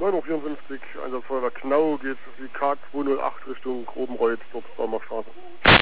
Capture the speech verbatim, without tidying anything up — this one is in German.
neun Uhr vierundfünfzig, Einsatzfeuerwehr Knau, geht die K zweihundertacht Richtung Grobenreuth, dort Baumerstraße.